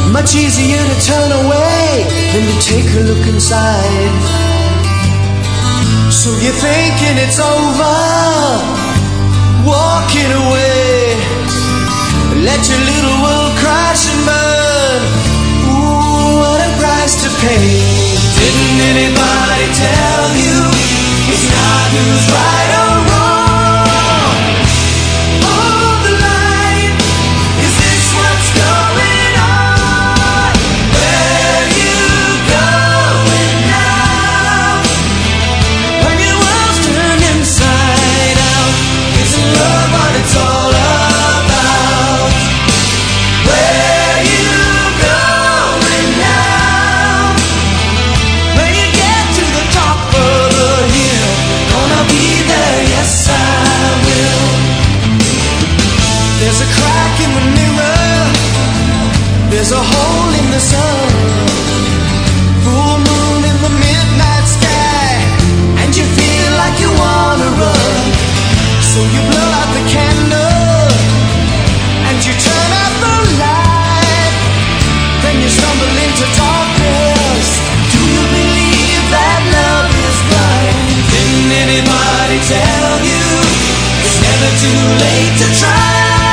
Much easier to turn away than to take a look inside. So you're thinking it's over, walking away. Let your little world crash and burn. Ooh, what a price to pay. Didn't anybody tell you it's not who's right or wrong? Oh, the line, is this what's going on? Where you going now? When your world's turned inside out, isn't love what it's all about? Where you going now? When you get to the top of the hill, gonna be there, yes I will. There's a crack in the mirror, there's a hole in the sun, full moon in the midnight sky, and you feel like you wanna run. So you blow out the candle and you turn out the light. Then you stumble into darkness. Do you believe that love is blind? Didn't anybody tell you it's never too late to try?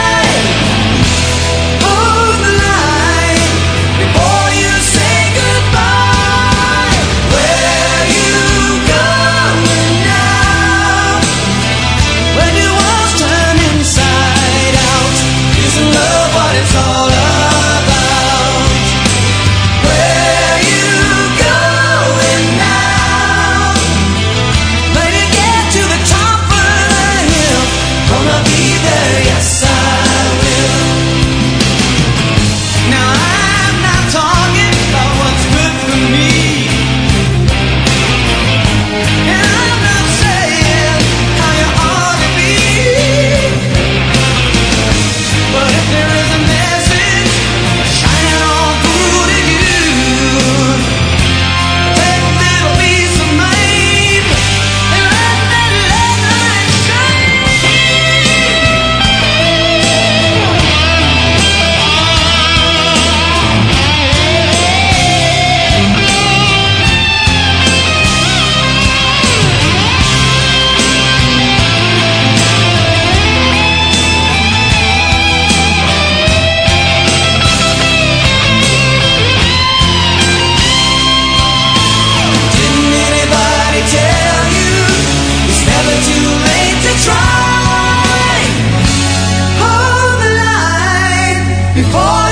Hold the line before you say goodbye. Where you going now? When your world's turned inside out, isn't love what it's all about? Where you going now? When you get to the top of the hill, gonna be there, yes I will. Now I'm not talking about what's good for me, and I'm not saying how you ought to be. But if there is a message shining all through to you, take a little piece of mine and let that love light shine. Didn't anybody tell you it's never too late to try? Hold the line before